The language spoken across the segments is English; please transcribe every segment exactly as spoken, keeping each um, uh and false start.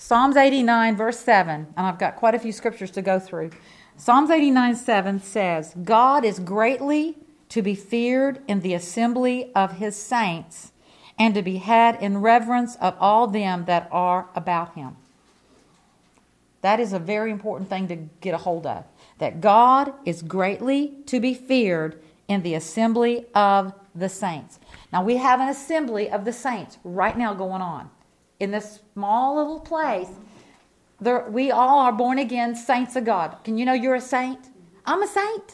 Psalms eighty-nine, verse seven, and I've got quite a few scriptures to go through. Psalms eighty-nine, seven says, God is greatly to be feared in the assembly of his saints, and to be had in reverence of all them that are about him. That is a very important thing to get a hold of. That God is greatly to be feared in the assembly of the saints. Now we have an assembly of the saints right now going on. In this small little place, there, we all are born again saints of God. Can you know you're a saint? I'm a saint.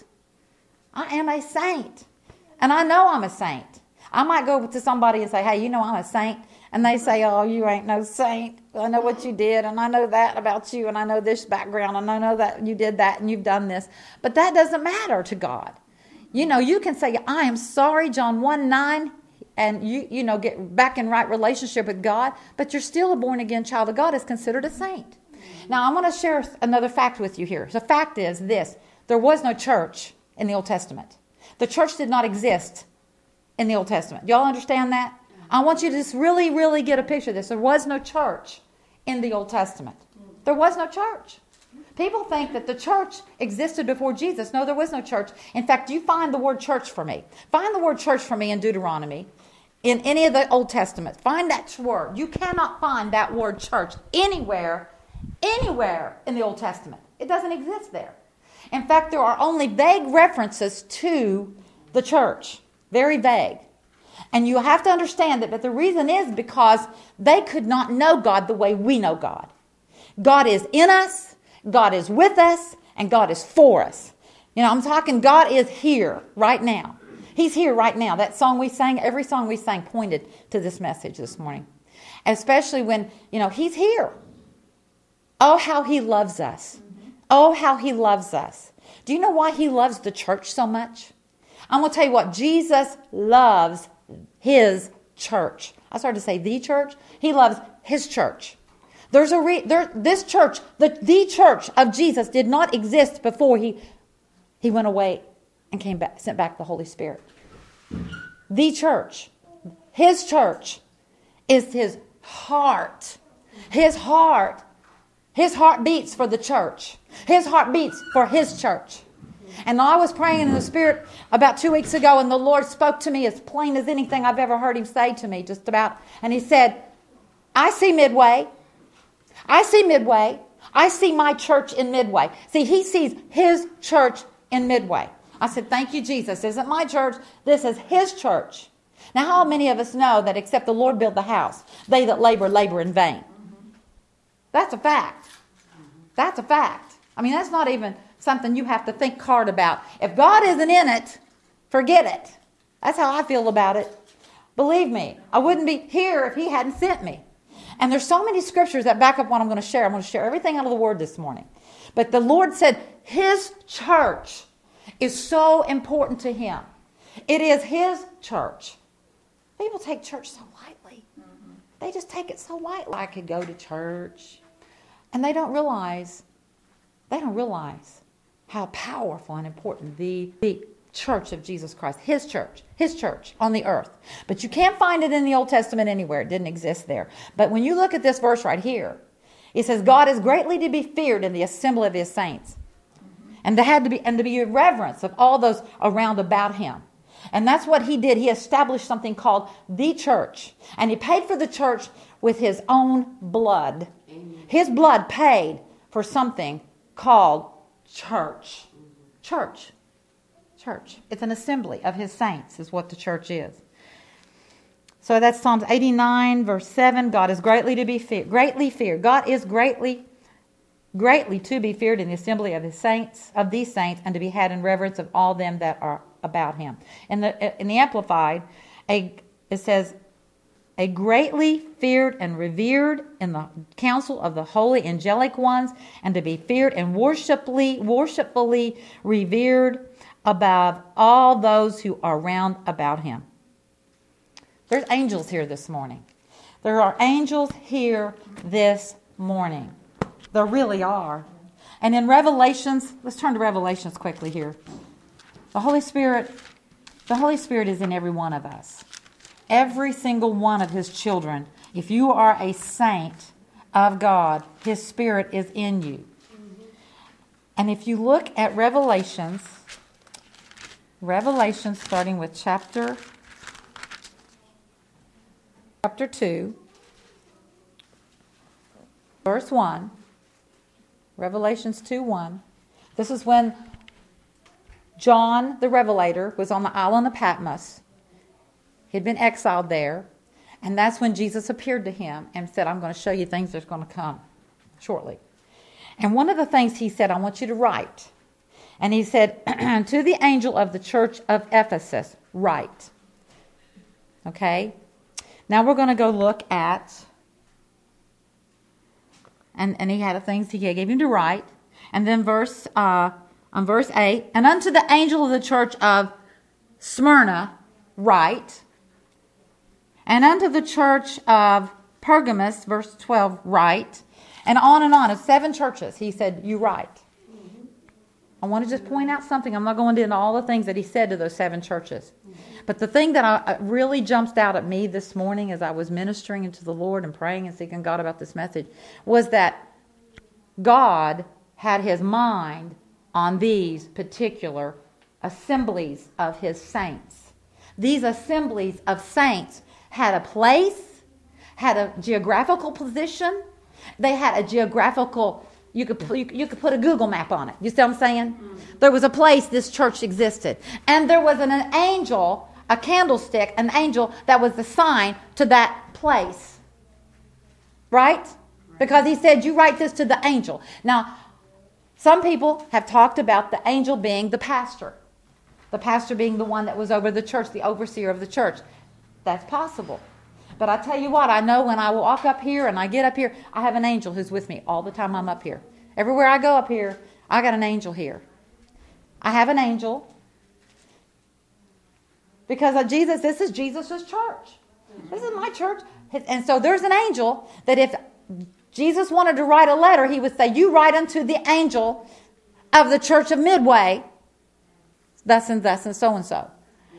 I am a saint. And I know I'm a saint. I might go to somebody and say, hey, you know I'm a saint. And they say, oh, you ain't no saint. I know what you did, and I know that about you, and I know this background, and I know that you did that, and you've done this. But that doesn't matter to God. You know, you can say, I am sorry, John one nine, and you, you know, get back in right relationship with God, but you're still a born-again child of God is considered a saint. Now, I'm going to share another fact with you here. The fact is this. There was no church in the Old Testament. The church did not exist in the Old Testament. Y'all understand that? I want you to just really, really get a picture of this. There was no church in the Old Testament. There was no church. People think that the church existed before Jesus. No, there was no church. In fact, you find the word church for me. Find the word church for me in Deuteronomy, in any of the Old Testament. Find that word. You cannot find that word church anywhere, anywhere in the Old Testament. It doesn't exist there. In fact, there are only vague references to the church. Very vague. And you have to understand that, but the reason is because they could not know God the way we know God. God is in us, God is with us, and God is for us. You know, I'm talking God is here right now. He's here right now. That song we sang, every song we sang pointed to this message this morning. Especially when, you know, He's here. Oh, how He loves us. Oh, how He loves us. Do you know why He loves the church so much? I'm going to tell you what, Jesus loves His church. I started to say the church. He loves His church. There's a re, there, this church, the, the church of Jesus did not exist before he, he went away and came back, sent back the Holy Spirit. The church, His church, is His heart. His heart. His heart beats for the church. His heart beats for His church. And I was praying in the Spirit about two weeks ago, and the Lord spoke to me as plain as anything I've ever heard Him say to me, just about. And He said, I see Midway. I see Midway. I see my church in Midway. See, He sees His church in Midway. I said, thank you, Jesus. This isn't my church. This is His church. Now, how many of us know that except the Lord build the house, they that labor, labor in vain? That's a fact. That's a fact. I mean, that's not even something you have to think hard about. If God isn't in it, forget it. That's how I feel about it. Believe me, I wouldn't be here if He hadn't sent me. And there's so many scriptures that back up what I'm going to share. I'm going to share everything out of the Word this morning. But the Lord said His church is so important to Him. It is His church. People take church so lightly. Mm-hmm. They just take it so lightly. I could go to church. And they don't realize, they don't realize how powerful and important the, the church of Jesus Christ, His church, His church on the earth. But you can't find it in the Old Testament anywhere. It didn't exist there. But when you look at this verse right here, it says, God is greatly to be feared in the assembly of His saints. And to have to be and to be in reverence of all those around about Him. And that's what He did. He established something called the church. And He paid for the church with His own blood. Amen. His blood paid for something called church. Church. Church. It's an assembly of His saints is what the church is. So that's Psalms eighty-nine, verse seven. God is greatly to be feared. Greatly feared. God is greatly, greatly to be feared in the assembly of His saints, of these saints, and to be had in reverence of all them that are about Him. In the in the Amplified, a it says, a greatly feared and revered in the council of the holy angelic ones, and to be feared and worshipfully, worshipfully revered above all those who are round about Him. There's angels here this morning. There are angels here this morning. There really are. And in Revelations, let's turn to Revelations quickly here. The Holy Spirit, the Holy Spirit is in every one of us. Every single one of His children. If you are a saint, of God. His Spirit is in you. And if you look at Revelations, Revelation starting with chapter, chapter two, verse one, Revelations two one. This is when John the Revelator was on the island of Patmos. He'd been exiled there. And that's when Jesus appeared to him and said, I'm going to show you things that's going to come shortly. And one of the things he said, I want you to write. And he said, to the angel of the church of Ephesus, write. Okay? Now we're going to go look at, and, and he had things he gave him to write. And then verse, uh, on verse eight, and unto the angel of the church of Smyrna, write. And unto the church of Pergamos, verse twelve, write. And on and on. Of seven churches, he said, you write. Mm-hmm. I want to just point out something. I'm not going into all the things that he said to those seven churches. Mm-hmm. But the thing that I, really jumps out at me this morning as I was ministering into the Lord and praying and seeking God about this message was that God had his mind on these particular assemblies of his saints. These assemblies of saints had a place, had a geographical position. They had a geographical, you could, you, you could put a Google map on it. You see what I'm saying? Mm-hmm. There was a place this church existed. And there was an, an angel, a candlestick, an angel that was the sign to that place. Right? Right? Because he said, you write this to the angel. Now, some people have talked about the angel being the pastor. The pastor being the one that was over the church, the overseer of the church. That's possible. But I tell you what, I know when I walk up here and I get up here, I have an angel who's with me all the time I'm up here. Everywhere I go up here, I got an angel here. I have an angel. Because of Jesus, this is Jesus' church. This is my church. And so there's an angel that if Jesus wanted to write a letter, he would say, you write unto the angel of the church of Midway, thus and thus and so and so.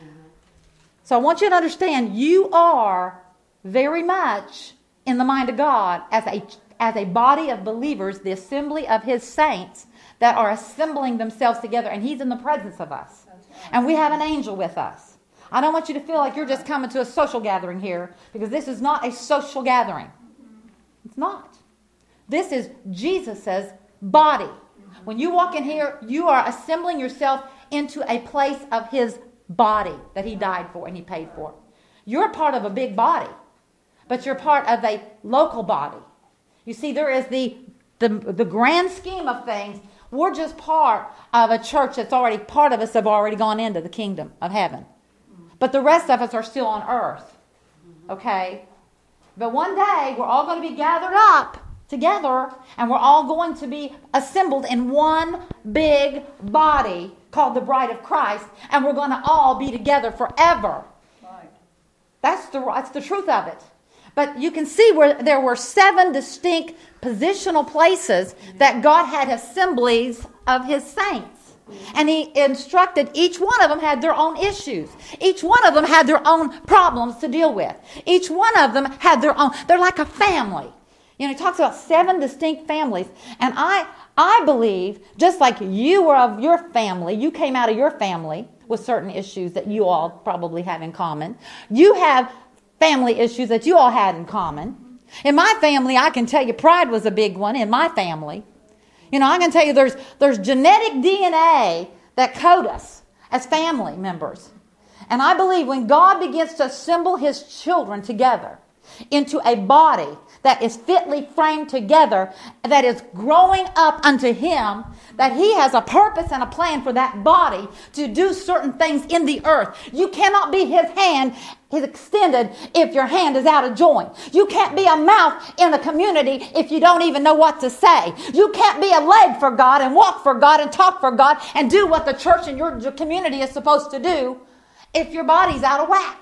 So I want you to understand, you are very much in the mind of God as a as a body of believers, the assembly of his saints that are assembling themselves together, and he's in the presence of us. And we have an angel with us. I don't want you to feel like you're just coming to a social gathering here, because this is not a social gathering. It's not. This is Jesus' body. When you walk in here, you are assembling yourself into a place of his body that he died for and he paid for. You're part of a big body, but you're part of a local body. You see, there is the, the, the grand scheme of things. We're just part of a church that's already, part of us have already gone into the kingdom of heaven. But the rest of us are still on earth. Okay? But one day, we're all going to be gathered up together, and we're all going to be assembled in one big body called the bride of Christ, and we're going to all be together forever. Right. That's the, that's the truth of it. But you can see where there were seven distinct positional places that God had assemblies of his saints. And he instructed each one of them had their own issues. Each one of them had their own problems to deal with. Each one of them had their own. They're like a family. You know, he talks about seven distinct families. And I I believe, just like you were of your family, you came out of your family with certain issues that you all probably have in common. You have family issues that you all had in common. In my family, I can tell you pride was a big one in my family. You know, I can tell you there's there's genetic D N A that code us as family members. And I believe when God begins to assemble his children together into a body that is fitly framed together, that is growing up unto him, that he has a purpose and a plan for that body to do certain things in the earth. You cannot be his hand is extended if your hand is out of joint. You can't be a mouth in the community if you don't even know what to say. You can't be a leg for God and walk for God and talk for God and do what the church and your, your community is supposed to do if your body's out of whack.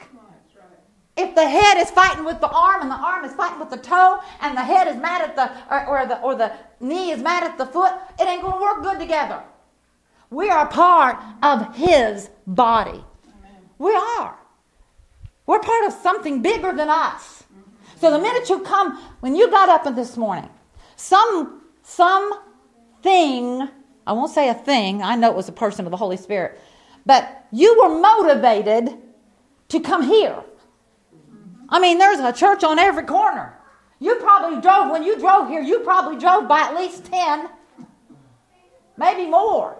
If the head is fighting with the arm and the arm is fighting with the toe and the head is mad at the or, or the or the knee is mad at the foot, it ain't going to work good together. We are part of his body. Amen. We are. We're part of something bigger than us. So the minute you come, when you got up this morning, some, some thing, I won't say a thing, I know it was a person of the Holy Spirit, but you were motivated to come here. I mean, there's a church on every corner. You probably drove, when you drove here, you probably drove by at least ten, maybe more.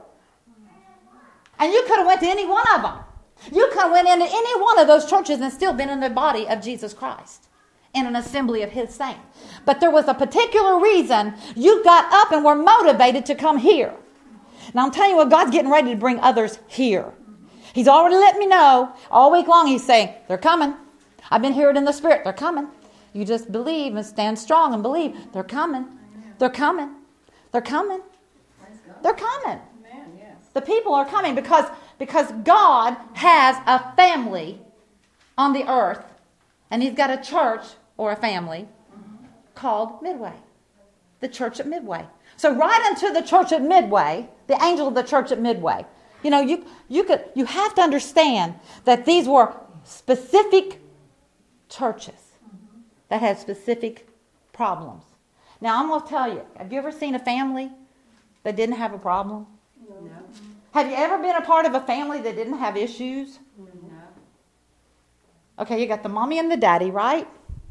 And you could have went to any one of them. You could have went into any one of those churches and still been in the body of Jesus Christ, in an assembly of his saints. But there was a particular reason you got up and were motivated to come here. Now I'm telling you what, God's getting ready to bring others here. He's already let me know all week long. He's saying, they're coming. I've been hearing it in the Spirit. They're coming. You just believe and stand strong and believe. They're coming. They're coming. They're coming. They're coming. The people are coming because, because God has a family on the earth, and he's got a church or a family called Midway. The church at Midway. So right into the church at Midway, the angel of the church at Midway. You know, you, you, could, you have to understand that these were specific churches that had specific problems. Now, I'm going to tell you, have you ever seen a family that didn't have a problem? No. Have you ever been a part of a family that didn't have issues? No. Okay, you got the mommy and the daddy, right?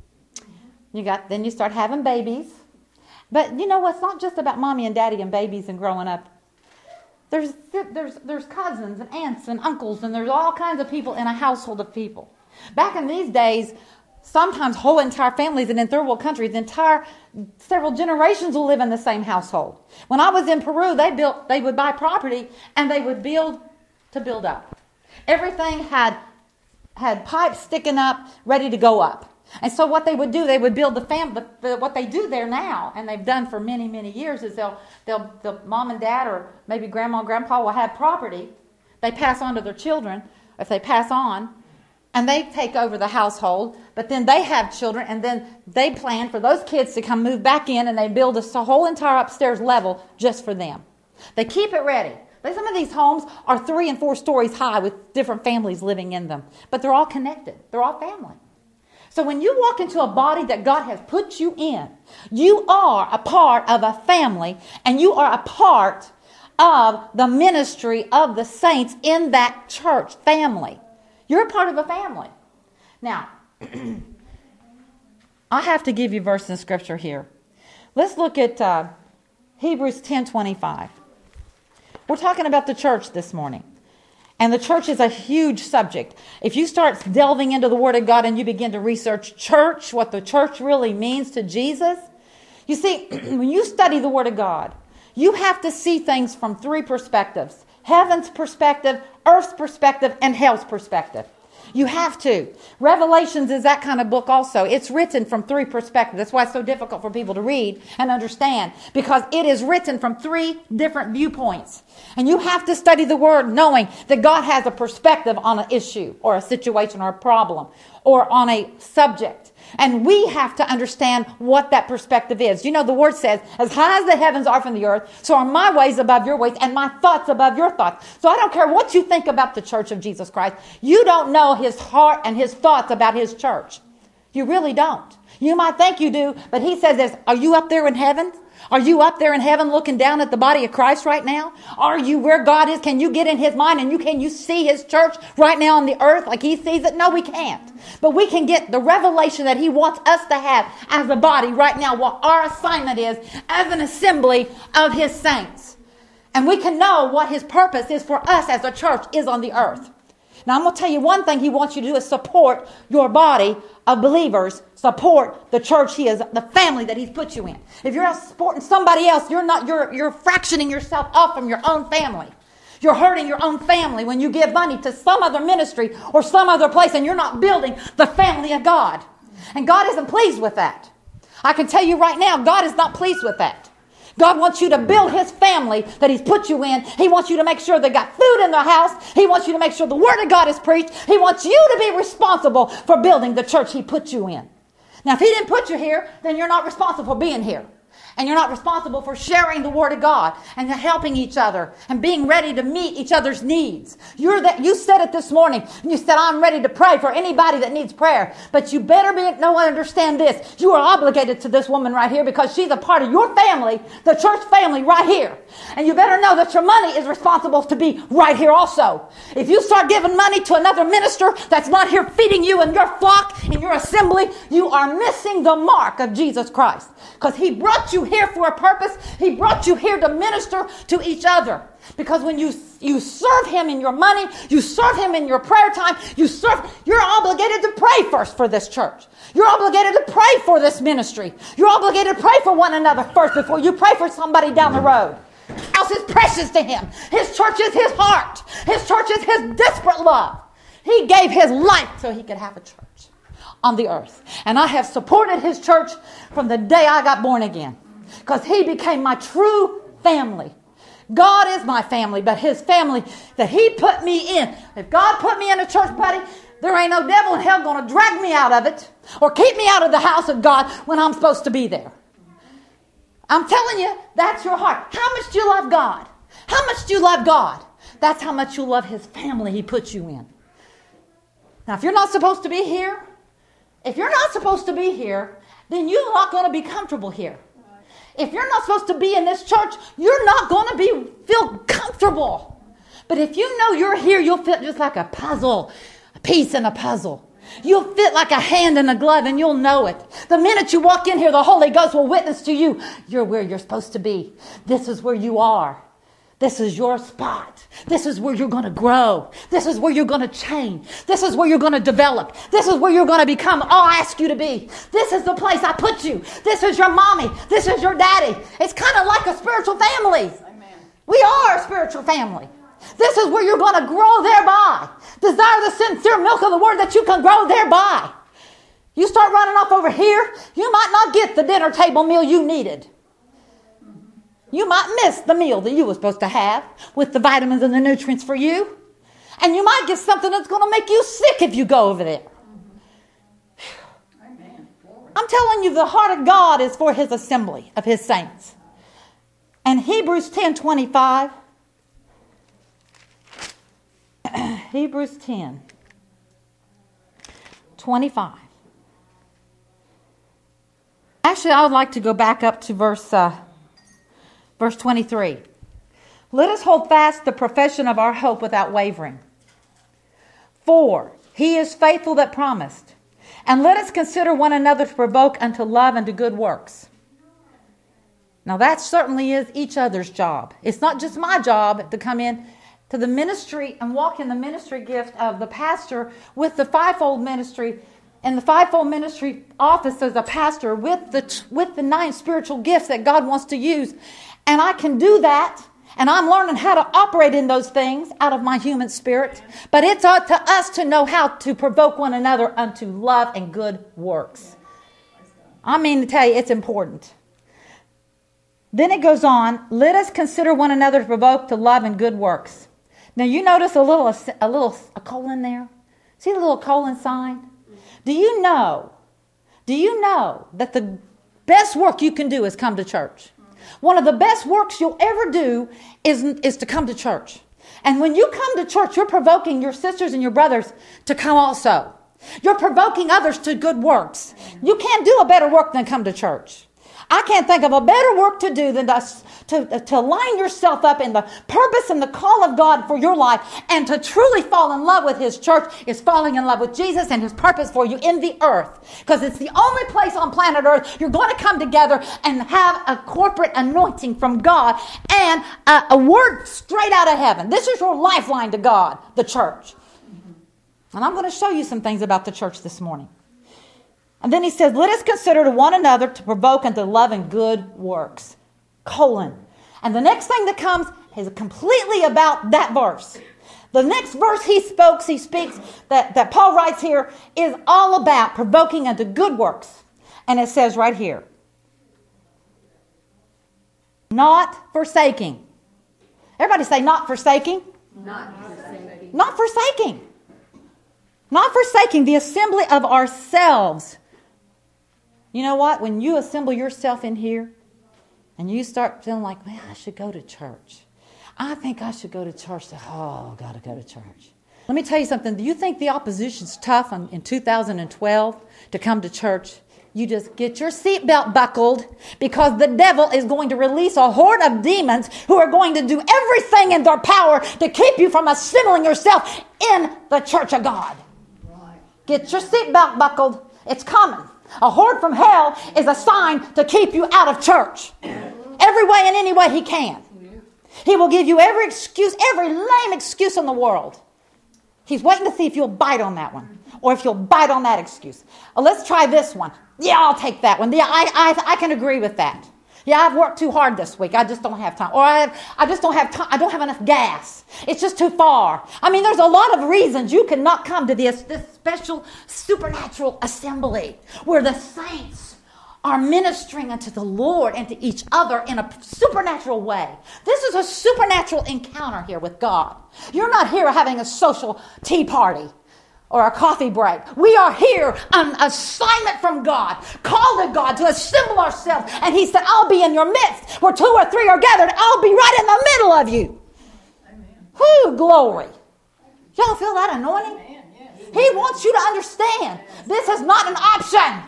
You got, then you start having babies. But you know, it's not just about mommy and daddy and babies and growing up. There's, there's, there's cousins and aunts and uncles, and there's all kinds of people in a household of people. Back in these days, sometimes whole entire families, and in third world countries, entire several generations will live in the same household. When I was in Peru, they built, they would buy property and they would build to build up. Everything had had pipes sticking up, ready to go up. And so what they would do, they would build the family. What they do there now, and they've done for many, many years, is they'll, they'll, the mom and dad, or maybe grandma and grandpa will have property. They pass on to their children, if they pass on, and they take over the household. But then they have children, and then they plan for those kids to come move back in, and they build a whole entire upstairs level just for them. They keep it ready. Some of these homes are three and four stories high with different families living in them. But they're all connected. They're all family. So when you walk into a body that God has put you in, you are a part of a family, and you are a part of the ministry of the saints in that church family. You're a part of a family. Now, I have to give you a verse in Scripture here. Let's look at uh, Hebrews ten twenty-five. We're talking about the church this morning. And the church is a huge subject. If you start delving into the Word of God and you begin to research church, what the church really means to Jesus, you see, when you study the Word of God, you have to see things from three perspectives. Heaven's perspective, earth's perspective, and hell's perspective. You have to. Revelations is that kind of book also. It's written from three perspectives. That's why it's so difficult for people to read and understand, because it is written from three different viewpoints. And you have to study the Word knowing that God has a perspective on an issue or a situation or a problem or on a subject. And we have to understand what that perspective is. You know, the Word says, as high as the heavens are from the earth, so are my ways above your ways and my thoughts above your thoughts. So I don't care what you think about the church of Jesus Christ. You don't know his heart and his thoughts about his church. You really don't. You might think you do, but he says this, are you up there in heaven? Are you up there in heaven looking down at the body of Christ right now? Are you where God is? Can you get in his mind and you can you see his church right now on the earth like he sees it? No, we can't. But we can get the revelation that he wants us to have as a body right now, what our assignment is as an assembly of his saints. And we can know what his purpose is for us as a church is on the earth. Now, I'm going to tell you one thing he wants you to do is support your body of believers. Support the church he is, the family that he's put you in. If you're supporting somebody else, you're not, you're, you're fractioning yourself off from your own family. You're hurting your own family when you give money to some other ministry or some other place and you're not building the family of God. And God isn't pleased with that. I can tell you right now, God is not pleased with that. God wants you to build his family that he's put you in. He wants you to make sure they got food in their house. He wants you to make sure the word of God is preached. He wants you to be responsible for building the church he put you in. Now, if he didn't put you here, then you're not responsible for being here. And you're not responsible for sharing the Word of God and helping each other and being ready to meet each other's needs. You're that, you said it this morning. And you said, I'm ready to pray for anybody that needs prayer. But you better be, no one understand this. You are obligated to this woman right here because she's a part of your family, the church family right here. And you better know that your money is responsible to be right here also. If you start giving money to another minister that's not here feeding you in your flock, in your assembly, you are missing the mark of Jesus Christ. Because he brought you here for a purpose. He brought you here to minister to each other. Because when you you serve him in your money, you serve him in your prayer time, you serve, you're obligated to pray first for this church. You're obligated to pray for this ministry. You're obligated to pray for one another first before you pray for somebody down the road. House is precious to him. His church is his heart. His church is his desperate love. He gave his life so he could have a church on the earth. And I have supported his church from the day I got born again. Because he became my true family. God is my family, but his family that he put me in. If God put me in a church, buddy, there ain't no devil in hell going to drag me out of it or keep me out of the house of God when I'm supposed to be there. I'm telling you, that's your heart. How much do you love God? How much do you love God? That's how much you love his family he put you in. Now, if you're not supposed to be here, if you're not supposed to be here, then you're not going to be comfortable here. If you're not supposed to be in this church, you're not going to be feel comfortable. But if you know you're here, you'll fit just like a puzzle, a piece in a puzzle. You'll fit like a hand in a glove and you'll know it. The minute you walk in here, the Holy Ghost will witness to you. You're where you're supposed to be. This is where you are. This is your spot. This is where you're going to grow. This is where you're going to change. This is where you're going to develop. This is where you're going to become all I ask you to be. This is the place I put you. This is your mommy. This is your daddy. It's kind of like a spiritual family. Amen. We are a spiritual family. This is where you're going to grow thereby. Desire the sincere milk of the word that you can grow thereby. You start running off over here, you might not get the dinner table meal you needed. You might miss the meal that you were supposed to have with the vitamins and the nutrients for you. And you might get something that's going to make you sick if you go over there. Amen. I'm telling you, the heart of God is for his assembly of his saints. And Hebrews ten twenty-five. Hebrews ten twenty-five. Actually, I would like to go back up to verse... Uh, Verse twenty-three, let us hold fast the profession of our hope without wavering. For he is faithful that promised. And let us consider one another to provoke unto love and to good works. Now that certainly is each other's job. It's not just my job to come in to the ministry and walk in the ministry gift of the pastor with the fivefold ministry and the fivefold ministry office as a pastor with the, with the nine spiritual gifts that God wants to use. And I can do that. And I'm learning how to operate in those things out of my human spirit. But it's up to us to know how to provoke one another unto love and good works. I mean to tell you, it's important. Then it goes on, let us consider one another to provoke to love and good works. Now you notice a little, a little a colon there? See the little colon sign? Do you know, do you know that the best work you can do is come to church? One of the best works you'll ever do is, is to come to church. And when you come to church, you're provoking your sisters and your brothers to come also. You're provoking others to good works. You can't do a better work than come to church. I can't think of a better work to do than to, to, to line yourself up in the purpose and the call of God for your life, and to truly fall in love with his church is falling in love with Jesus and his purpose for you in the earth. Because it's the only place on planet earth you're going to come together and have a corporate anointing from God and a, a word straight out of heaven. This is your lifeline to God, the church. And I'm going to show you some things about the church this morning. And then he says, let us consider to one another to provoke unto love and good works. Colon. And the next thing that comes is completely about that verse. The next verse he spoke, he speaks, that, that Paul writes here, is all about provoking unto good works. And it says right here, not forsaking. Everybody say, not forsaking. Not forsaking. Not forsaking. Not forsaking the assembly of ourselves. You know what? When you assemble yourself in here, And you start feeling like, man, I should go to church. I think I should go to church. Oh, I've got to go to church. Let me tell you something. Do you think the opposition's tough in, in two thousand twelve to come to church? You just get your seatbelt buckled, because the devil is going to release a horde of demons who are going to do everything in their power to keep you from assembling yourself in the church of God. Right. Get your seatbelt buckled. It's coming. A horde from hell is assigned to keep you out of church. Every way and any way he can. He will give you every excuse, every lame excuse in the world. He's waiting to see if you'll bite on that one, or if you'll bite on that excuse. Uh, let's try this one. Yeah, I'll take that one. Yeah, I, I, I can agree with that. Yeah, I've worked too hard this week. I just don't have time. Or I, have, I just don't have time. I don't have enough gas. It's just too far. I mean, there's a lot of reasons you cannot come to this, this special supernatural assembly where the saints are ministering unto the Lord and to each other in a supernatural way. This is a supernatural encounter here with God. You're not here having a social tea party or a coffee break. We are here on assignment from God, called to God to assemble ourselves. And he said, I'll be in your midst. Where two or three are gathered, I'll be right in the middle of you. Amen. Whoo, glory. Y'all feel that anointing? Amen. Yes. He wants you to understand this is not an option.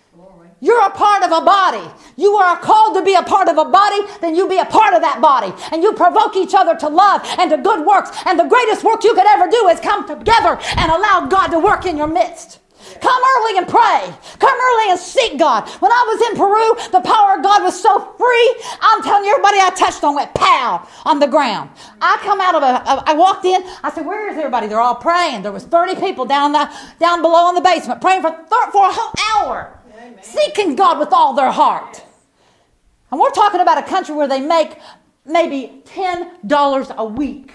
You're a part of a body. You are called to be a part of a body, then you be a part of that body. And you provoke each other to love and to good works. And the greatest work you could ever do is come together and allow God to work in your midst. Come early and pray. Come early and seek God. When I was in Peru, the power of God was so free. I'm telling you, everybody I touched on went pow on the ground. I come out of a, a I walked in. I said, where is everybody? They're all praying. There was thirty people down the down below in the basement praying for, thir- for a whole hour. Amen. Seeking God with all their heart. And we're talking about a country where they make maybe ten dollars a week.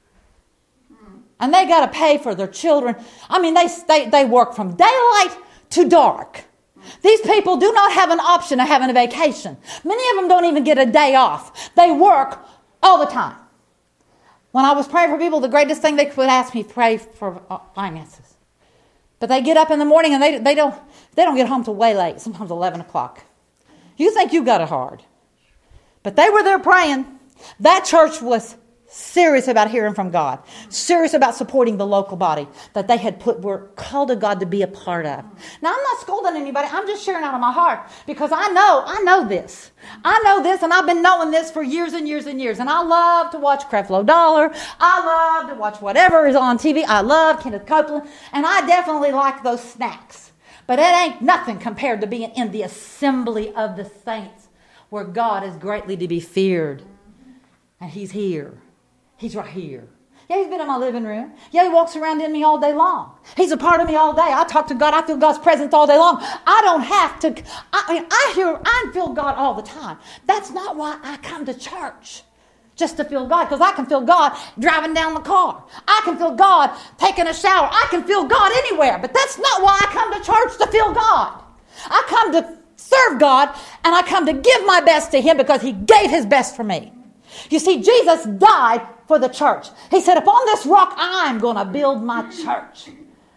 And they got to pay for their children. I mean, they, they, they work from daylight to dark. These people do not have an option of having a vacation. Many of them don't even get a day off. They work all the time. When I was praying for people, the greatest thing they could ask me, pray for finances. But they get up in the morning and they, they don't they don't get home till way late, sometimes eleven o'clock. You think you got it hard. But they were there praying. That church was serious about hearing from God. Serious about supporting the local body that they had put, were called to God to be a part of. Now, I'm not scolding anybody. I'm just sharing out of my heart because I know, I know this. I know this, and I've been knowing this for years and years and years. And I love to watch Creflo Dollar. I love to watch whatever is on T V. I love Kenneth Copeland. And I definitely like those snacks. But it ain't nothing compared to being in the assembly of the saints where God is greatly to be feared. And he's here. He's right here. Yeah, he's been in my living room. Yeah, he walks around in me all day long. He's a part of me all day. I talk to God. I feel God's presence all day long. I don't have to. I mean, I hear, I feel God all the time. That's not why I come to church, just to feel God, because I can feel God driving down the car. I can feel God taking a shower. I can feel God anywhere. But that's not why I come to church, to feel God. I come to serve God, and I come to give my best to him because he gave his best for me. You see, Jesus died for the church. He said, upon this rock, I'm going to build my church.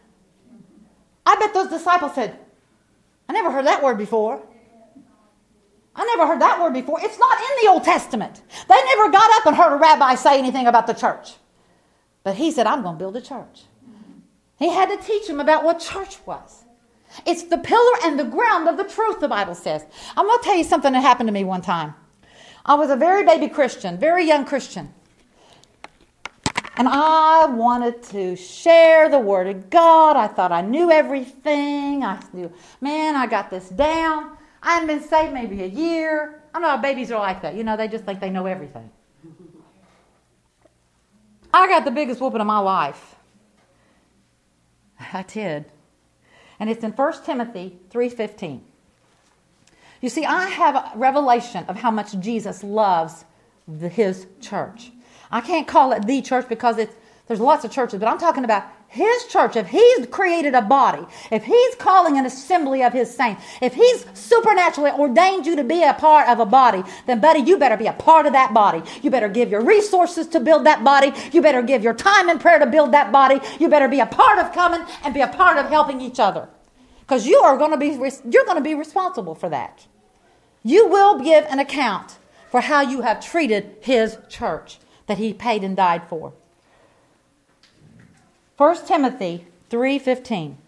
I bet those disciples said, I never heard that word before. I never heard that word before. It's not in the Old Testament. They never got up and heard a rabbi say anything about the church. But he said, I'm going to build a church. He had to teach them about what church was. It's the pillar and the ground of the truth, the Bible says. I'm going to tell you something that happened to me one time. I was a very baby Christian, very young Christian. And I wanted to share the Word of God. I thought I knew everything. I knew, man, I got this down. I hadn't been saved maybe a year. I know babies are like that. You know, they just think they know everything. I got the biggest whooping of my life. I did. And it's in First Timothy three fifteen. You see, I have a revelation of how much Jesus loves the, his church. I can't call it the church because it's, there's lots of churches, but I'm talking about his church. If he's created a body, if he's calling an assembly of his saints, if he's supernaturally ordained you to be a part of a body, then buddy, you better be a part of that body. You better give your resources to build that body. You better give your time in prayer to build that body. You better be a part of coming and be a part of helping each other. Because you are going to be, you're going to be responsible for that. You will give an account for how you have treated his church that he paid and died for. First Timothy three fifteen.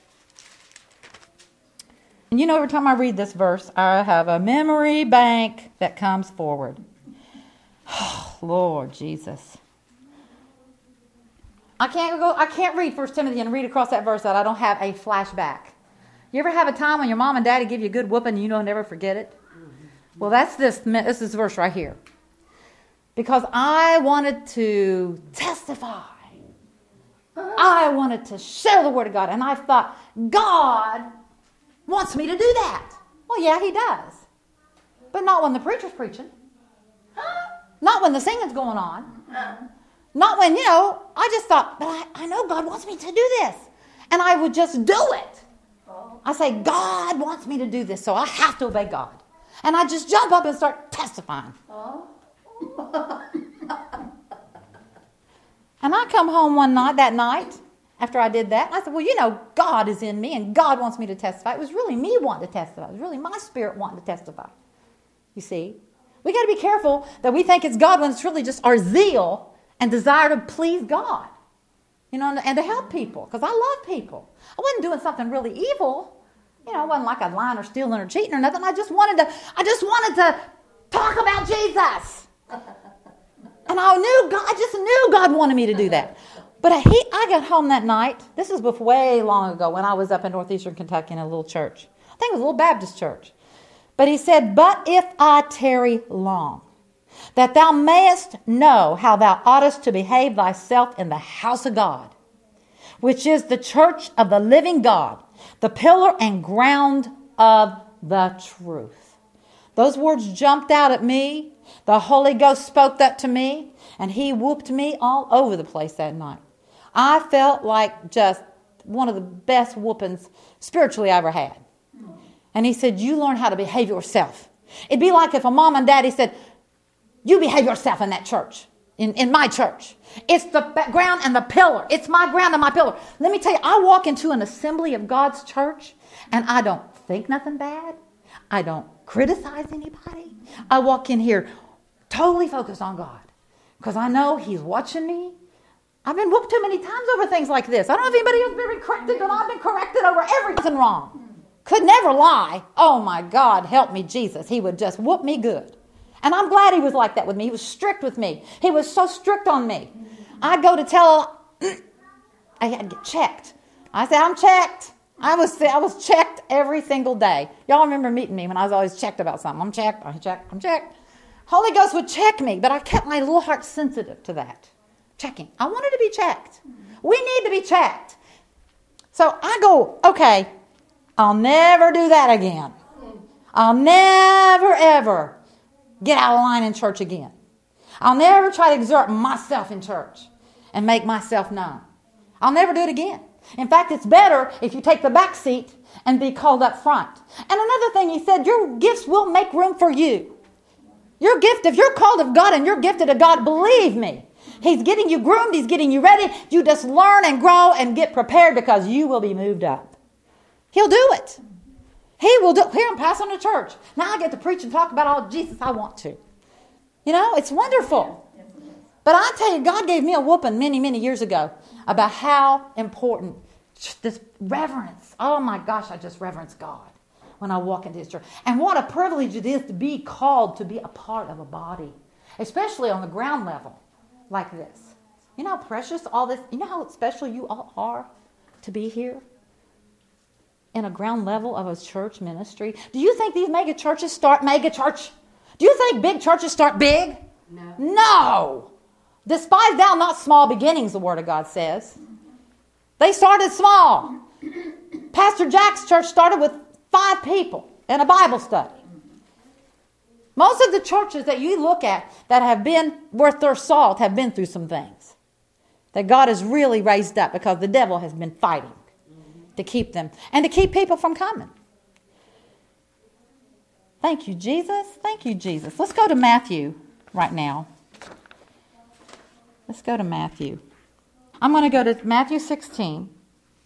And you know, every time I read this verse, I have a memory bank that comes forward. Oh, Lord Jesus. I can't go. I can't read First Timothy and read across that verse that I don't have a flashback. You ever have a time when your mom and daddy give you a good whooping and you don't never forget it? Well, that's this. This is this verse right here. Because I wanted to testify. I wanted to share the Word of God. And I thought, God wants me to do that. Well, yeah, he does. But not when the preacher's preaching. Not when the singing's going on. Not when, you know, I just thought, but I, I know God wants me to do this. And I would just do it. I say, God wants me to do this, so I have to obey God. And I just jump up and start testifying. And I come home one night, that night, after I did that, and I said, well, you know, God is in me, and God wants me to testify. It was really me wanting to testify. It was really my spirit wanting to testify. You see? We got to be careful that we think it's God when it's really just our zeal and desire to please God. You know, and to help people, because I love people. I wasn't doing something really evil. You know, it wasn't like I lying or stealing or cheating or nothing. I just wanted to, I just wanted to talk about Jesus. And I knew God, I just knew God wanted me to do that. But I, he, I got home that night. This was before, way long ago when I was up in northeastern Kentucky in a little church. I think it was a little Baptist church. But he said, but if I tarry long, that thou mayest know how thou oughtest to behave thyself in the house of God, which is the church of the living God, the pillar and ground of the truth. Those words jumped out at me. The Holy Ghost spoke that to me, and he whooped me all over the place that night. I felt like just one of the best whoopings spiritually I ever had. And he said, you learn how to behave yourself. It'd be like if a mom and daddy said, you behave yourself in that church, in, in my church. It's the ground and the pillar. It's my ground and my pillar. Let me tell you, I walk into an assembly of God's church, and I don't think nothing bad. I don't criticize anybody. I walk in here totally focused on God because I know he's watching me. I've been whooped too many times over things like this. I don't know if anybody else has been corrected, but I've been corrected over everything wrong. Could never lie. Oh my God, help me, Jesus. He would just whoop me good. And I'm glad he was like that with me. He was strict with me. He was so strict on me. I go to tell, I had to get checked. I said, I'm checked. I was I was checked every single day. Y'all remember meeting me when I was always checked about something. I'm checked, I'm checked, I'm checked. Holy Ghost would check me, but I kept my little heart sensitive to that. Checking. I wanted to be checked. We need to be checked. So I go, okay, I'll never do that again. I'll never, ever get out of line in church again. I'll never try to exert myself in church and make myself known. I'll never do it again. In fact, it's better if you take the back seat and be called up front. And another thing he said, your gifts will make room for you. Your gift, if you're called of God and you're gifted of God, believe me, he's getting you groomed, he's getting you ready. You just learn and grow and get prepared because you will be moved up. He'll do it. He will do it. Here I'm passing to church. Now I get to preach and talk about all Jesus I want to. You know, it's wonderful. But I tell you, God gave me a whooping many, many years ago about how important this reverence. Oh my gosh, I just reverence God when I walk into his church. And what a privilege it is to be called to be a part of a body, especially on the ground level like this. You know how precious all this, you know how special you all are to be here in a ground level of a church ministry? Do you think these mega churches start mega church? Do you think big churches start big? No. No. Despise thou not small beginnings, the Word of God says. They started small. Pastor Jack's church started with five people in a Bible study. Most of the churches that you look at that have been worth their salt have been through some things that God has really raised up because the devil has been fighting to keep them and to keep people from coming. Thank you, Jesus. Thank you, Jesus. Let's go to Matthew right now. Let's go to Matthew. I'm going to go to Matthew sixteen,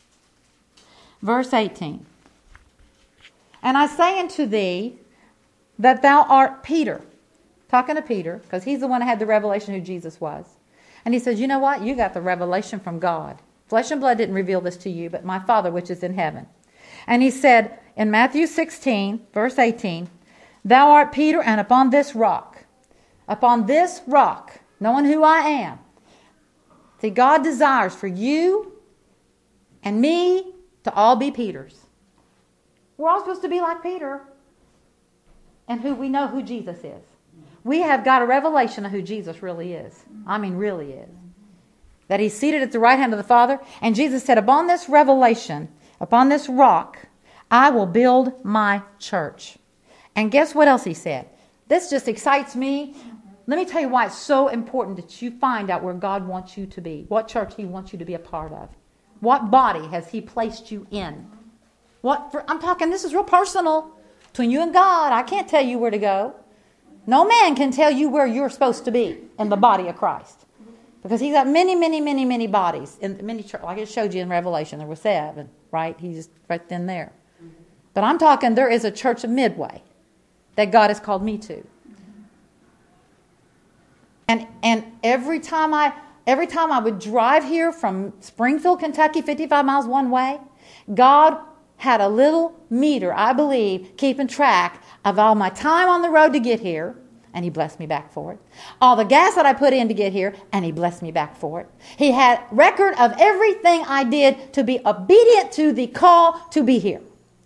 verse eighteen. And I say unto thee that thou art Peter. Talking to Peter, because he's the one that had the revelation who Jesus was. And he says, you know what? You got the revelation from God. Flesh and blood didn't reveal this to you, but my Father which is in heaven. And he said in Matthew sixteen, verse eighteen, thou art Peter, and upon this rock, upon this rock, knowing who I am. See, God desires for you and me to all be Peters. We're all supposed to be like Peter, and who we know who Jesus is. We have got a revelation of who Jesus really is. I mean, really is. That he's seated at the right hand of the Father. And Jesus said, upon this revelation, upon this rock, I will build my church. And guess what else he said? This just excites me. Let me tell you why it's so important that you find out where God wants you to be. What church he wants you to be a part of. What body has he placed you in? What for, I'm talking, this is real personal. Between you and God, I can't tell you where to go. No man can tell you where you're supposed to be in the body of Christ. Because he's got many, many, many, many bodies. In many church, like I showed you in Revelation, there were seven, right? He's right then there. But I'm talking, there is a church of Midway that God has called me to. And and every time I every time I would drive here from Springfield, Kentucky, fifty-five miles one way, God had a little meter, I believe, keeping track of all my time on the road to get here, and he blessed me back for it. All the gas that I put in to get here, and he blessed me back for it. He had record of everything I did to be obedient to the call to be here.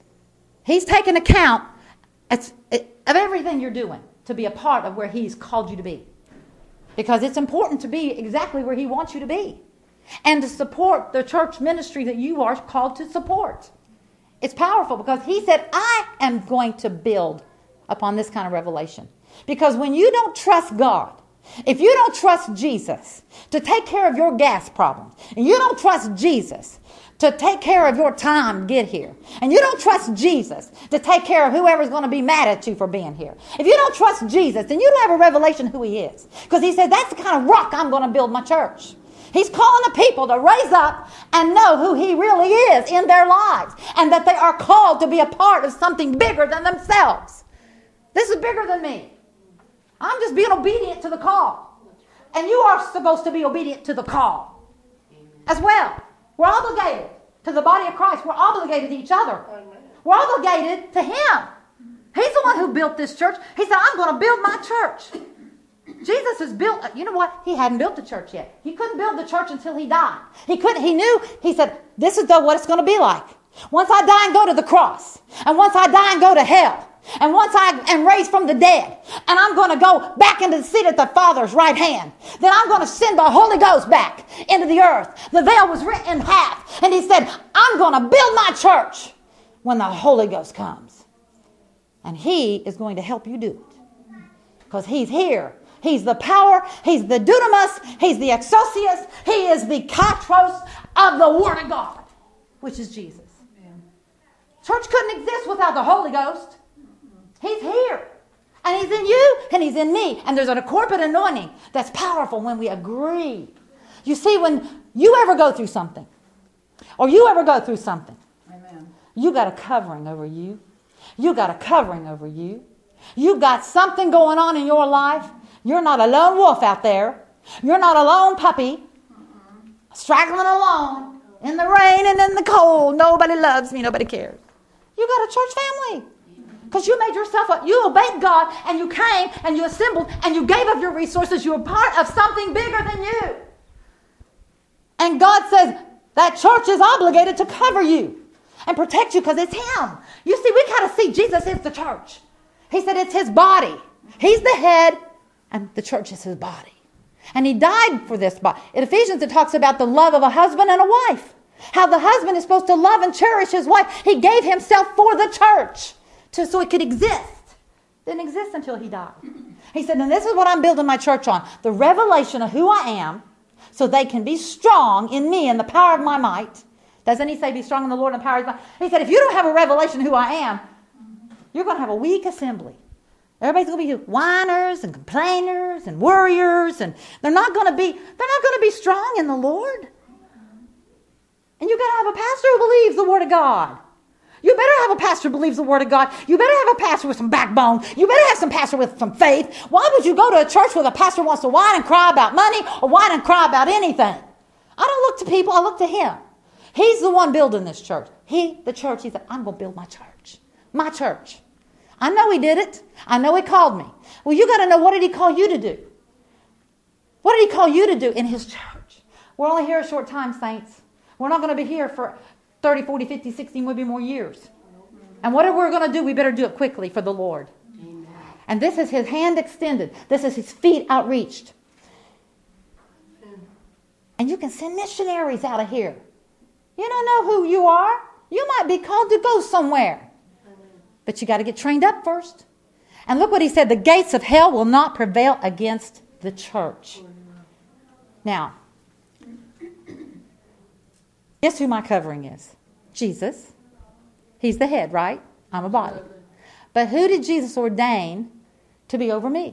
He's taken account of everything you're doing to be a part of where he's called you to be. Because it's important to be exactly where he wants you to be. And to support the church ministry that you are called to support. It's powerful because he said, I am going to build upon this kind of revelation. Because when you don't trust God, if you don't trust Jesus to take care of your gas problems, and you don't trust Jesus to take care of your time to get here, and you don't trust Jesus to take care of whoever's going to be mad at you for being here, if you don't trust Jesus, then you don't have a revelation who he is. Because he said, that's the kind of rock I'm going to build my church. He's calling the people to raise up and know who he really is in their lives. And that they are called to be a part of something bigger than themselves. This is bigger than me. I'm just being obedient to the call. And you are supposed to be obedient to the call as well. We're obligated to the body of Christ. We're obligated to each other. We're obligated to him. He's the one who built this church. He said, I'm going to build my church. Jesus has built, you know what? He hadn't built the church yet. He couldn't build the church until he died. He couldn't, he knew, he said, this is the, what it's going to be like. Once I die and go to the cross, and once I die and go to hell, and once I am raised from the dead, and I'm going to go back into the seat at the Father's right hand, then I'm going to send the Holy Ghost back into the earth. The veil was rent in half, and he said, I'm going to build my church when the Holy Ghost comes. And he is going to help you do it. Because he's here. He's the power. He's the dunamis. He's the exousias. He is the katros of the Word of God, which is Jesus. Amen. Church couldn't exist without the Holy Ghost. He's here. And he's in you and he's in me. And there's a corporate anointing that's powerful when we agree. You see, when you ever go through something, or you ever go through something, Amen. You got a covering over you. You got a covering over you. You got something going on in your life. You're not a lone wolf out there. You're not a lone puppy straggling along in the rain and in the cold. Nobody loves me. Nobody cares. You got a church family. Because you made yourself up. You obeyed God and you came and you assembled and you gave up your resources. You were part of something bigger than you. And God says that church is obligated to cover you and protect you because it's Him. You see, we got to see Jesus is the church. He said it's His body. He's the head and the church is His body. And He died for this body. In Ephesians it talks about the love of a husband and a wife. How the husband is supposed to love and cherish his wife. He gave Himself for the church to, so it could exist. Didn't exist until He died. He said, and this is what I'm building my church on. The revelation of who I am so they can be strong in me and the power of my might. Doesn't He say be strong in the Lord and the power of His might? He said if you don't have a revelation of who I am, you're going to have a weak assembly. Everybody's going to be whiners and complainers and worriers, and they're not going to be, they're not going to be strong in the Lord. And you've got to have a pastor who believes the Word of God. You better have a pastor who believes the Word of God. You better have a pastor with some backbone. You better have some pastor with some faith. Why would you go to a church where the pastor wants to whine and cry about money or whine and cry about anything? I don't look to people. I look to him. He's the one building this church. He, the church, he said, I'm going to build my church. My church. I know he did it. I know he called me. Well, you got to know, what did he call you to do? What did he call you to do in his church? We're only here a short time, saints. We're not going to be here for thirty, forty, fifty, sixty, maybe more years. And whatever we're going to do, we better do it quickly for the Lord. Amen. And this is his hand extended. This is his feet outreached. And you can send missionaries out of here. You don't know who you are. You might be called to go somewhere. But you got to get trained up first. And look what he said. The gates of hell will not prevail against the church. Now, guess who my covering is? Jesus. He's the head, right? I'm a body. But who did Jesus ordain to be over me?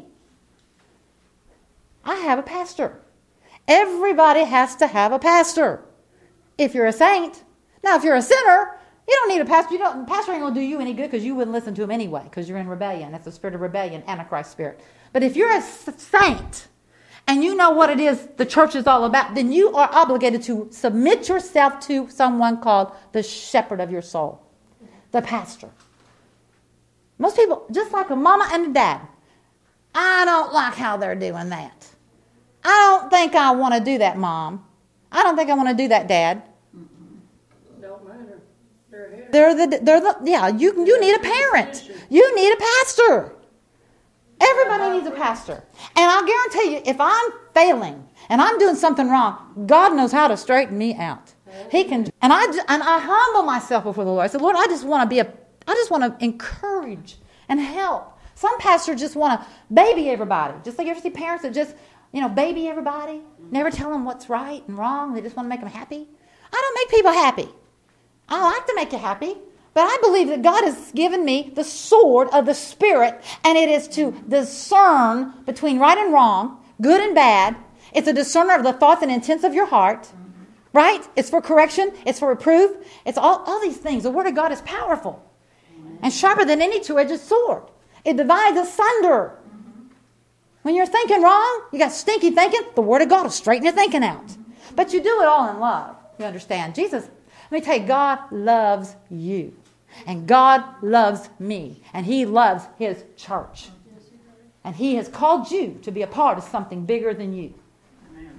I have a pastor. Everybody has to have a pastor. If you're a saint. Now, if you're a sinner, you don't need a pastor. You don't, pastor ain't going to do you any good because you wouldn't listen to him anyway because you're in rebellion. That's the spirit of rebellion, Antichrist spirit. But if you're a saint and you know what it is the church is all about, then you are obligated to submit yourself to someone called the shepherd of your soul, the pastor. Most people, just like a mama and a dad, I don't like how they're doing that. I don't think I want to do that, Mom. I don't think I want to do that, Dad. Don't matter. They're here. They're the, they're the, yeah, you, you need a parent. You need a pastor. Everybody needs a pastor. And I'll guarantee you, if I'm failing and I'm doing something wrong, God knows how to straighten me out. He can, and I, and I humble myself before the Lord. I said, Lord, I just want to be a, I just want to encourage and help. Some pastors just want to baby everybody. Just like you ever see parents that just, you know, baby everybody, never tell them what's right and wrong. They just want to make them happy. I don't make people happy. I don't like to make you happy. But I believe that God has given me the sword of the Spirit, and it is to discern between right and wrong, good and bad. It's a discerner of the thoughts and intents of your heart, right? It's for correction. It's for reproof. It's all, all these things. The Word of God is powerful and sharper than any two-edged sword. It divides asunder. When you're thinking wrong, you got stinky thinking, the Word of God will straighten your thinking out. But you do it all in love. You understand? Jesus, let me tell you, God loves you. And God loves me. And He loves His church. And He has called you to be a part of something bigger than you. Amen.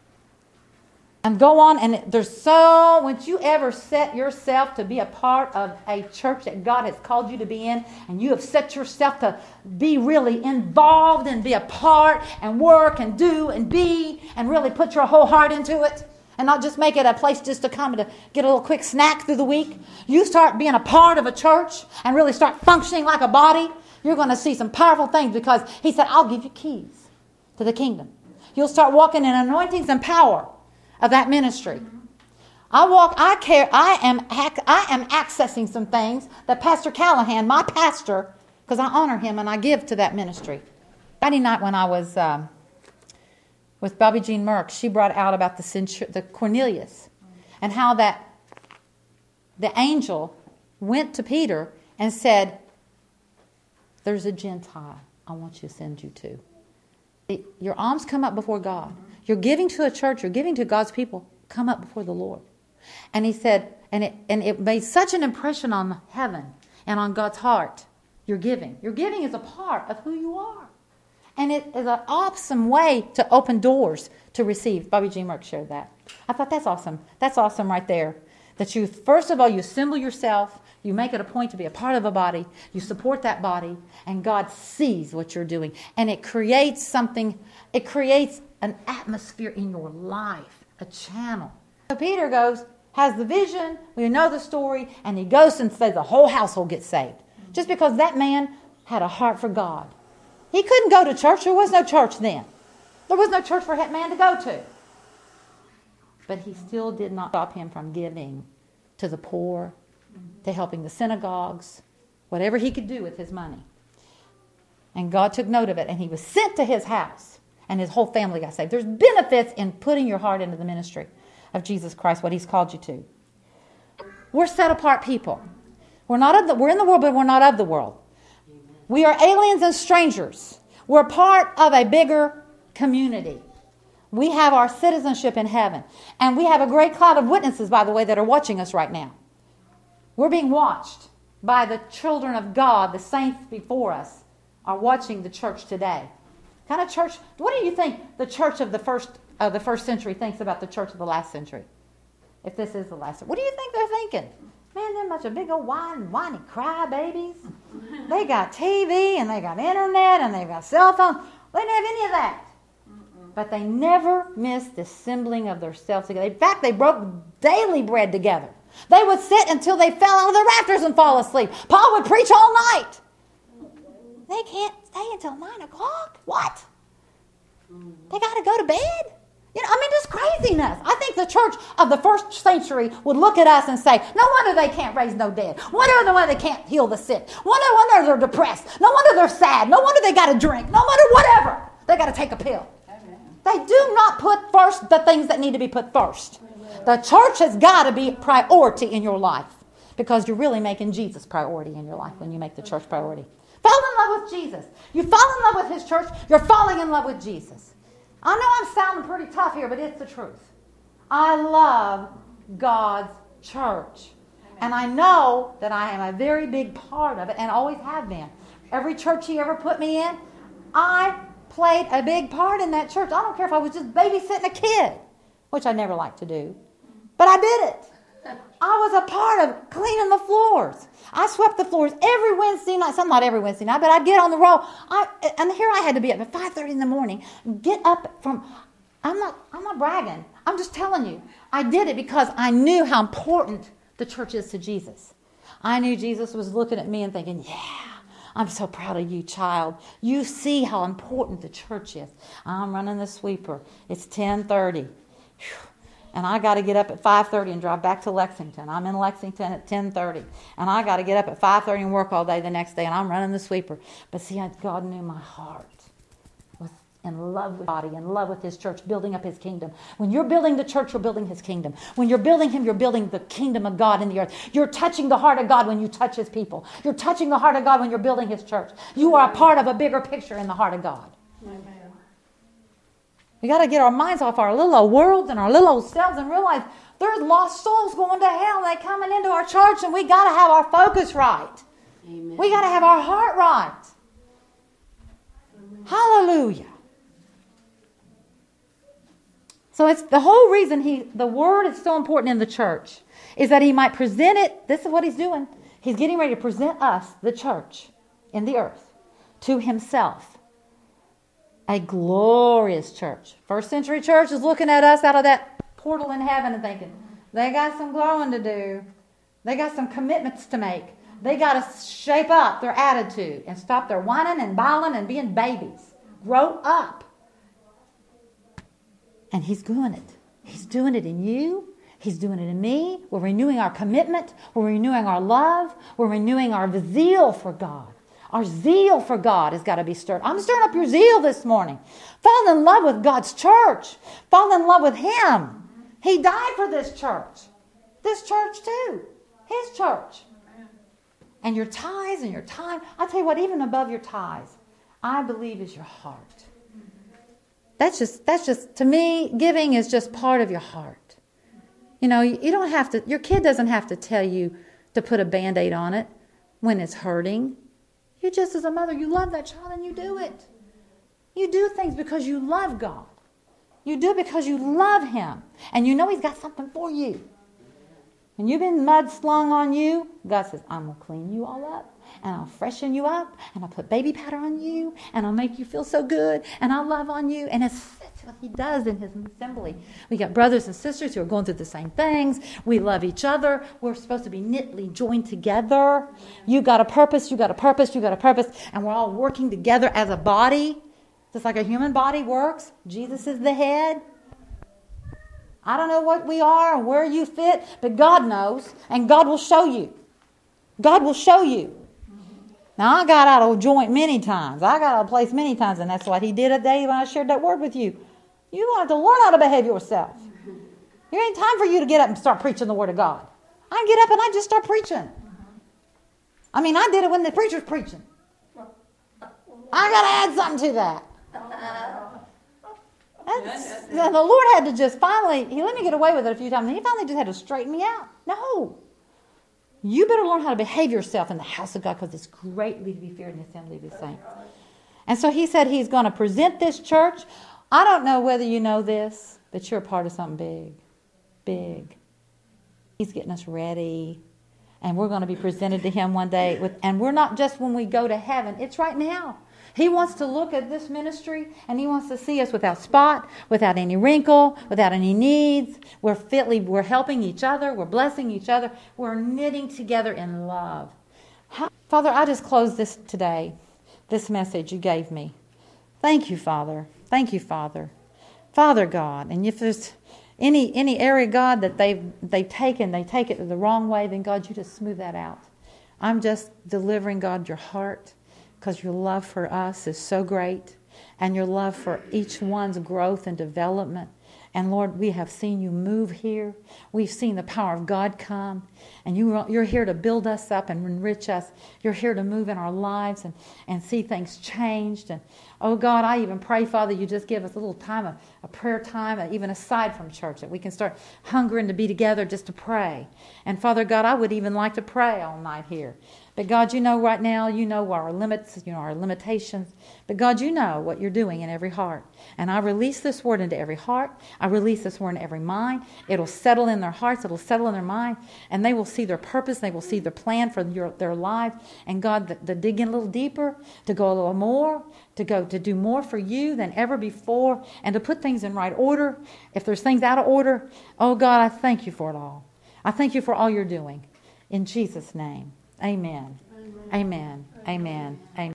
And go on, and there's so, once you ever set yourself to be a part of a church that God has called you to be in, and you have set yourself to be really involved and be a part and work and do and be and really put your whole heart into it, and not just make it a place just to come to get a little quick snack through the week. You start being a part of a church and really start functioning like a body, you're going to see some powerful things, because He said, I'll give you keys to the kingdom. You'll start walking in anointings and power of that ministry. I walk, I care, I am, I am accessing some things that Pastor Callahan, my pastor, because I honor him and I give to that ministry. Friday night when I was um, with Bobby Jean Merck, she brought out about the, centur- the Cornelius and how that the angel went to Peter and said, there's a Gentile I want you to send you to. Your alms come up before God. You're giving to a church, you're giving to God's people, come up before the Lord. And he said, and it, and it made such an impression on heaven and on God's heart, your giving. Your giving is a part of who you are. And it is an awesome way to open doors to receive. Bobby G. Merck shared that. I thought that's awesome. That's awesome right there. That you, first of all, you assemble yourself. You make it a point to be a part of a body. You support that body. And God sees what you're doing. And it creates something. It creates an atmosphere in your life. A channel. So Peter goes, has the vision. We know the story. And he goes and says the whole household gets saved. Just because that man had a heart for God. He couldn't go to church. There was no church then. There was no church for that man to go to. But he still did not stop him from giving to the poor, to helping the synagogues, whatever he could do with his money. And God took note of it, and he was sent to his house, and his whole family got saved. There's benefits in putting your heart into the ministry of Jesus Christ, what He's called you to. We're set apart people. We're not of the, we're in the world, but we're not of the world. We are aliens and strangers. We're part of a bigger community. We have our citizenship in heaven. And we have a great cloud of witnesses, by the way, that are watching us right now. We're being watched by the children of God. The saints before us are watching the church today. What kind of church? What do you think the church of the first of the first century thinks about the church of the last century? If this is the last, what do you think they're thinking? Man, they're much a big old whine, whiny cry babies. They got T V and they got internet and they've got cell phones. They didn't have any of that. But they never missed the assembling of themselves together. In fact, they broke daily bread together. They would sit until they fell out of the rafters and fall asleep. Paul would preach all night. They can't stay until nine o'clock. What? They got to go to bed? You know, I mean, just craziness. I think the church of the first century would look at us and say, no wonder they can't raise no dead. No wonder they can't heal the sick. No wonder they're depressed. No wonder they're sad. No wonder they got to drink. No wonder whatever. They got to take a pill. They do not put first the things that need to be put first. The church has got to be priority in your life because you're really making Jesus priority in your life when you make the church priority. Fall in love with Jesus. You fall in love with His church, you're falling in love with Jesus. I know I'm sounding pretty tough here, but it's the truth. I love God's church. And I know that I am a very big part of it and always have been. Every church He ever put me in, I played a big part in that church. I don't care if I was just babysitting a kid, which I never liked to do. But I did it. I was a part of cleaning the floors. I swept the floors every Wednesday night. Some not every Wednesday night, but I'd get on the roll. I, and here I had to be up at five thirty in the morning. Get up from, I'm not, I'm not bragging. I'm just telling you. I did it because I knew how important the church is to Jesus. I knew Jesus was looking at me and thinking, yeah, I'm so proud of you, child. You see how important the church is. I'm running the sweeper. It's ten thirty. And I got to get up at five thirty and drive back to Lexington. I'm in Lexington at ten thirty. And I got to get up at five thirty and work all day the next day. And I'm running the sweeper. But see, God knew my heart was in love with body, in love with His church, building up His kingdom. When you're building the church, you're building His kingdom. When you're building Him, you're building the kingdom of God in the earth. You're touching the heart of God when you touch His people. You're touching the heart of God when you're building His church. You are a part of a bigger picture in the heart of God. Amen. We got to get our minds off our little old worlds and our little old selves and realize there's lost souls going to hell. They're coming into our church, and we got to have our focus right. Amen. We got to have our heart right. Amen. Hallelujah. So it's the whole reason he, the word is so important in the church is that He might present it. This is what He's doing. He's getting ready to present us, the church in the earth, to Himself. A glorious church. First century church is looking at us out of that portal in heaven and thinking, they got some growing to do. They got some commitments to make. They got to shape up their attitude and stop their whining and bawling and being babies. Grow up. And He's doing it. He's doing it in you. He's doing it in me. We're renewing our commitment. We're renewing our love. We're renewing our zeal for God. Our zeal for God has got to be stirred. I'm stirring up your zeal this morning. Fall in love with God's church. Fall in love with Him. He died for this church. This church too. His church. And your tithes and your time. I tell you what, even above your tithes, I believe is your heart. That's just, that's just, to me, giving is just part of your heart. You know, you, you don't have to, your kid doesn't have to tell you to put a Band-Aid on it when it's hurting. You just, as a mother, you love that child and you do it. You do things because you love God. You do it because you love Him. And you know He's got something for you. When you've been mud slung on you, God says, I'm going to clean you all up. And I'll freshen you up. And I'll put baby powder on you. And I'll make you feel so good. And I'll love on you. And it's, that's what He does in His assembly. We got brothers and sisters who are going through the same things. We love each other. We're supposed to be knitly joined together. You got a purpose. You got a purpose. You got a purpose. And we're all working together as a body. Just like a human body works. Jesus is the head. I don't know what we are and where you fit, but God knows, and God will show you. God will show you. Now, I got out of joint many times. I got out of place many times, and that's what He did a day when I shared that word with you. You have to learn how to behave yourself. There ain't time for you to get up and start preaching the Word of God. I get up and I just start preaching. I mean, I did it when the preacher's preaching. I got to add something to that. That's, the Lord had to just finally, He let me get away with it a few times, and He finally just had to straighten me out. No. You better learn how to behave yourself in the house of God, because it's greatly to be feared in the assembly of His saints. And so He said He's going to present this church. I don't know whether you know this, but you're a part of something big. Big. He's getting us ready. And we're going to be presented to Him one day. With, and we're not just when we go to heaven. It's right now. He wants to look at this ministry, and He wants to see us without spot, without any wrinkle, without any needs. We're fitly, we're helping each other. We're blessing each other. We're knitting together in love. How, Father, I just close this today, this message You gave me. Thank You, Father. Thank You, Father. Father God, and if there's any any area, God, that they've they've taken, they take it the wrong way, then God, You just smooth that out. I'm just delivering, God, Your heart, because Your love for us is so great, and Your love for each one's growth and development. And Lord, we have seen You move here. We've seen the power of God come. And you, You're here to build us up and enrich us. You're here to move in our lives and, and see things changed. And oh God, I even pray, Father, You just give us a little time, a, a prayer time, even aside from church, that we can start hungering to be together just to pray. And Father God, I would even like to pray all night here. But God, You know right now, You know our limits, You know our limitations. But God, You know what You're doing in every heart. And I release this word into every heart. I release this word in every mind. It'll settle in their hearts. It'll settle in their mind. And they will see their purpose. They will see their plan for your, their lives. And God, to dig in a little deeper, to go a little more, to go to do more for You than ever before, and to put things in right order. If there's things out of order, oh God, I thank You for it all. I thank You for all You're doing. In Jesus' name. Amen. Amen. Amen. Amen. Amen.